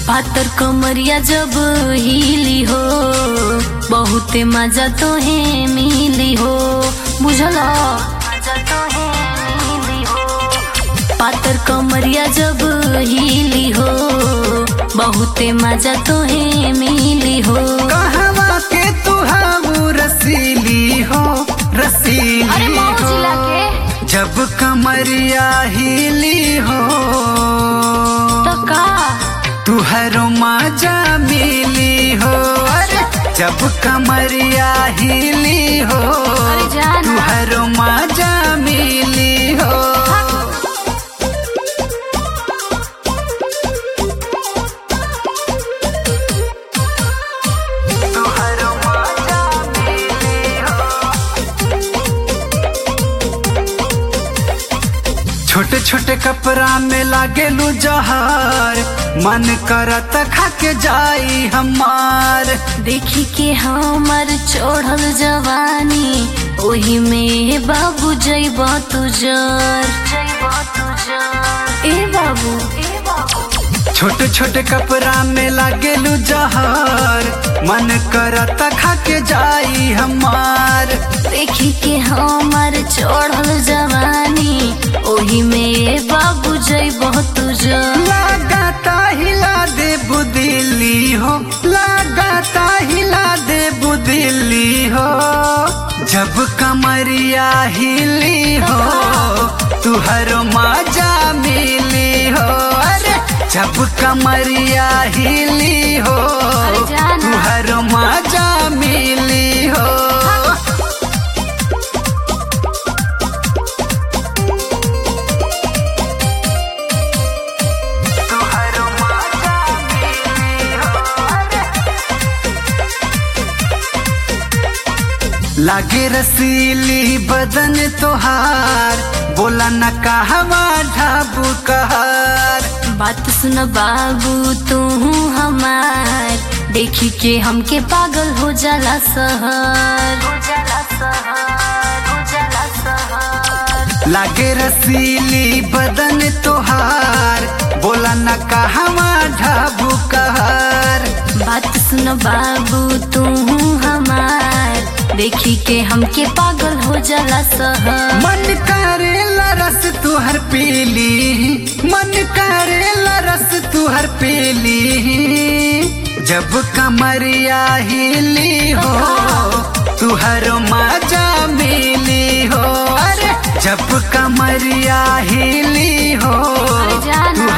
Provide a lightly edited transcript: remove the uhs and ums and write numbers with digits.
पातर कमरिया जब हिली हो बहुते मजा तो है मिली हो बुझला मजा तो है मिली हो। पातर कमरिया जब हिली हो बहुते मजा तो है मिली हो। कहवा के तू हाउ रसीली हो रसीली अरे मऊ जिला के जब कमरिया हिली हो तो का तुहरो मजा मिली हो। अरे जब कमरिया हिली हो अरे जाना तुहरो मजा मिली हो। तुहरो मजा मिली हो। छोटे छोटे कपड़ा में लागेलू जहर मन करत खा के जाई हमार। देखी के हमर चढ़ल जवानी ओही में बाबू जइब तुजर ए बाबू छोटे छोटे कपड़ा में लागेलू जहर मन करत खा के जाई हमार। देखी के हमर चढ़ल जवानी ओही में बाबू जइब तुजर। लगाता हिला दे बुदिली हो लगाता हिला दे बुदिली हो। जब कमरिया हिली हो तुहरो मजा मिली हो। अरे जब कमरिया हिली हो अरे जाना तुहरो मजा मिली हो। तुहरो मजा मिली हो। लागे रसीली बदन तोहार बोला न कहवा ढाबू कहर। बात सुन बाबू तू हमार देखी के हमके पागल हो जाला सहर लागे रसीली बदन तोहार बोला न कहवा ढाबू कहर। बात सुन बाबू तू हमार देखी के हमके पागल हो जाला सहर। मन करेला रस तुहर पीली मन करेला रस तुहर पीली। जब कमरिया हिली हो तुहरो मजा मिली हो। अरे जब कमरिया हिली हो अरे जाना